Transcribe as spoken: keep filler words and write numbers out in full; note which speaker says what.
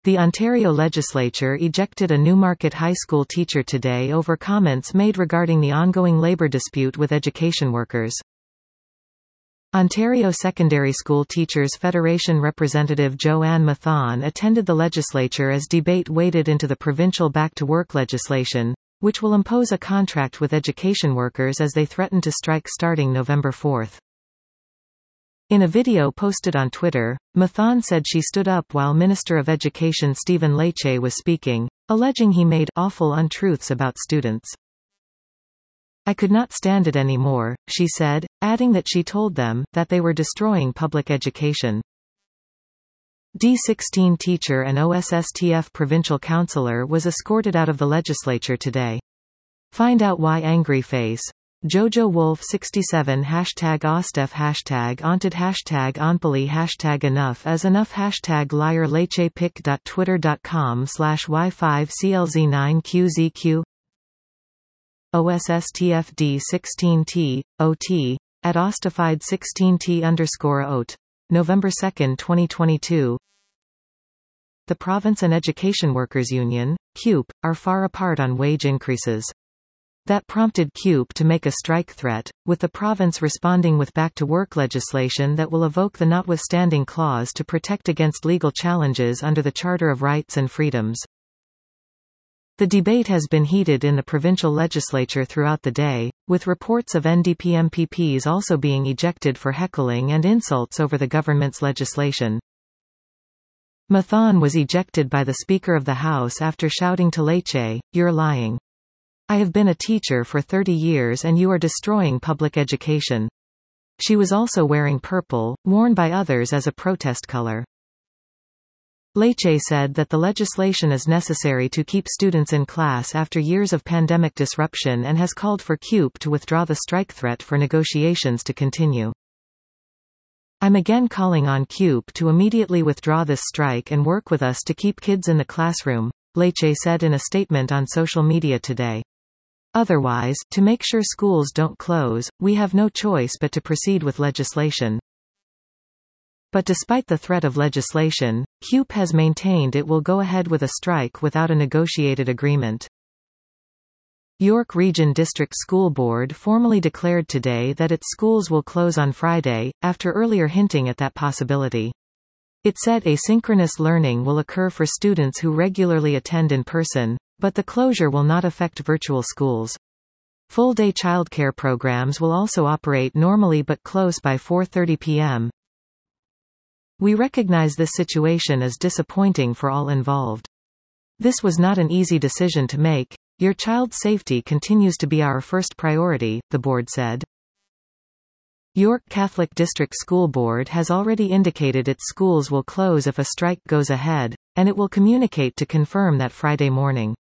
Speaker 1: The Ontario legislature ejected a Newmarket High School teacher today over comments made regarding the ongoing labour dispute with education workers. Ontario Secondary School Teachers Federation representative Joanne Mathon attended the legislature as debate waded into the provincial back-to-work legislation, which will impose a contract with education workers as they threaten to strike starting November fourth. In a video posted on Twitter, Mathon said she stood up while Minister of Education Stephen Lecce was speaking, alleging he made awful untruths about students. "I could not stand it anymore," she said, adding that she told them that they were destroying public education. D sixteen teacher and O S S T F provincial councillor was escorted out of the legislature today. Find out why. Angry face. Jojo Wolf sixty-seven hashtag Ostef hashtag Onted hashtag Onpoli hashtag Enough as Enough hashtag Liar Lecce pic.twitter.com slash Y five C L Z nine Q Z Q O S S T F D sixteen T, O T, at Ostified sixteen T underscore O T. November second twenty twenty-two. The Province and Education Workers Union, C U P, are far apart on wage increases. That prompted C U P to make a strike threat, with the province responding with back-to-work legislation that will evoke the notwithstanding clause to protect against legal challenges under the Charter of Rights and Freedoms. The debate has been heated in the provincial legislature throughout the day, with reports of N D P M P Ps also being ejected for heckling and insults over the government's legislation. Mathon was ejected by the Speaker of the House after shouting to Lecce, "You're lying. I have been a teacher for thirty years and you are destroying public education." She was also wearing purple, worn by others as a protest color. Lecce said that the legislation is necessary to keep students in class after years of pandemic disruption and has called for C U P to withdraw the strike threat for negotiations to continue. "I'm again calling on C U P to immediately withdraw this strike and work with us to keep kids in the classroom," Lecce said in a statement on social media today. "Otherwise, to make sure schools don't close, we have no choice but to proceed with legislation." But despite the threat of legislation, C U P has maintained it will go ahead with a strike without a negotiated agreement. York Region District School Board formally declared today that its schools will close on Friday, after earlier hinting at that possibility. It said asynchronous learning will occur for students who regularly attend in person, but the closure will not affect virtual schools. Full-day childcare programs will also operate normally but close by four thirty p m "We recognize this situation as disappointing for all involved. This was not an easy decision to make. Your child's safety continues to be our first priority," the board said. York Catholic District School Board has already indicated its schools will close if a strike goes ahead, and it will communicate to confirm that Friday morning.